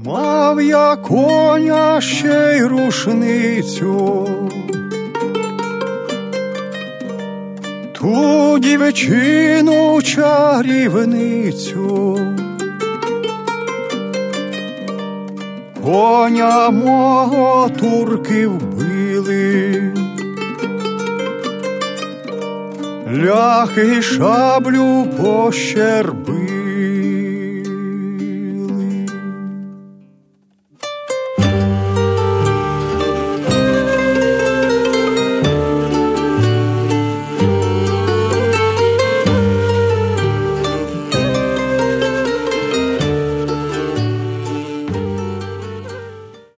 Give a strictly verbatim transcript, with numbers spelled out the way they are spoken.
Мав я коня, ще й рушницю, ту дівчину чарівницю. Коня мого турки вбили, ляхи шаблю пощербили.